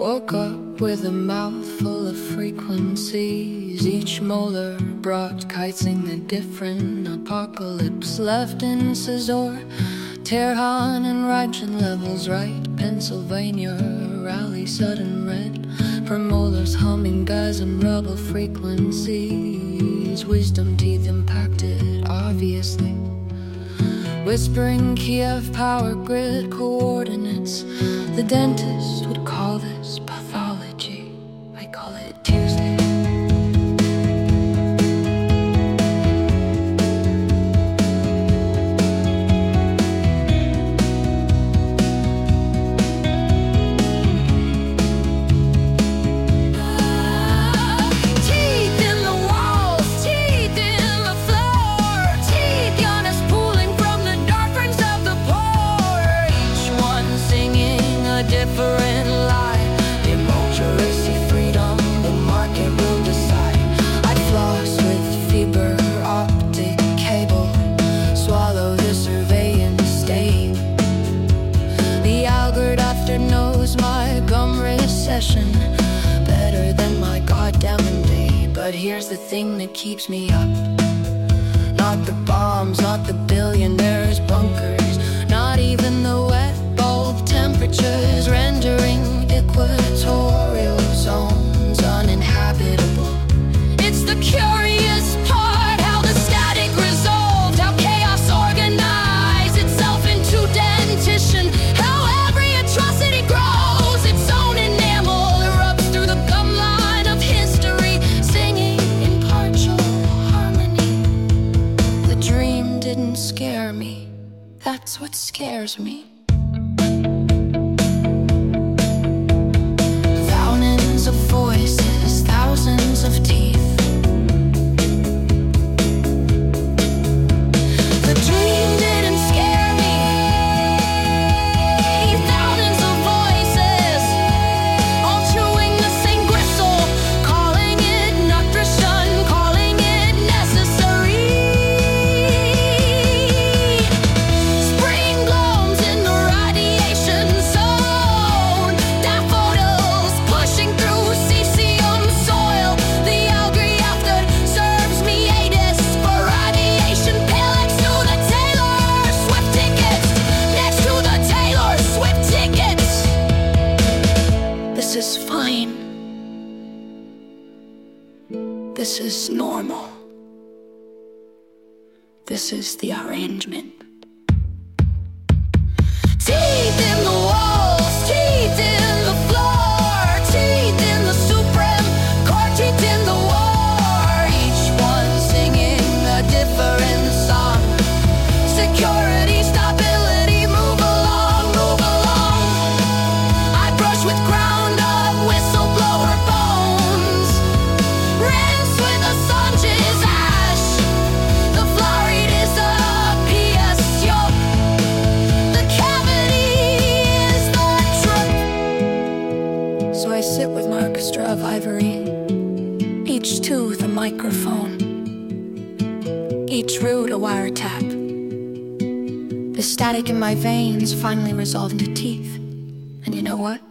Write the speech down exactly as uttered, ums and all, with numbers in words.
Woke up with a mouth full of frequencies. Each molar broadcasting a different apocalypse. Left in Scizor, Terhan and Reichen levels right. Pennsylvania, rally sudden red. Premolars humming gas and rebel frequencies. Wisdom teeth impacted, obviously. Whispering Kiev power grid coordinates. The dentist would call this pathology. I call it Tuesday. Different lie, democracy, freedom, the market will decide. I floss with fiber optic cable, swallow the surveillance state. The algorithm after knows my gum recession better than my goddamn day. But here's the thing that keeps me up. Not the bombs, not the billionaires' bunkers, not even the wet bulb temperatures rendering equatorial zones uninhabitable. It's the curious part, how the static resolved, how chaos organized itself into dentition, how every atrocity grows its own enamel, erupts through the gum line of history, singing in partial harmony. The dream didn't scare me, that's what scares me. Thousands of voices, thousands of teeth. The dream didn't scare me. Thousands of voices, all chewing the same gristle, calling it nutrition, calling it necessary. Spring blooms in the radiation zone, daffodils pushing through cesium soil. The algae after serves me ADIS for radiation. Palex to the Taylor Swift tickets, next to the Taylor Swift tickets. This is fine. This is normal. This is the arrangement. Teeth in the walls, teeth in the floor, teeth in the Supreme Court, teeth in the war. Each one singing a different song. Security, stability, move along, move along. I brush with ground up whistleblower bones. Rinse with Assange's ash. The fluoride is a P S yo. The cavity is the truth. So I sit with my orchestra of ivory, each tooth a microphone, each root a wiretap. The static in my veins finally resolved into teeth. And you know what?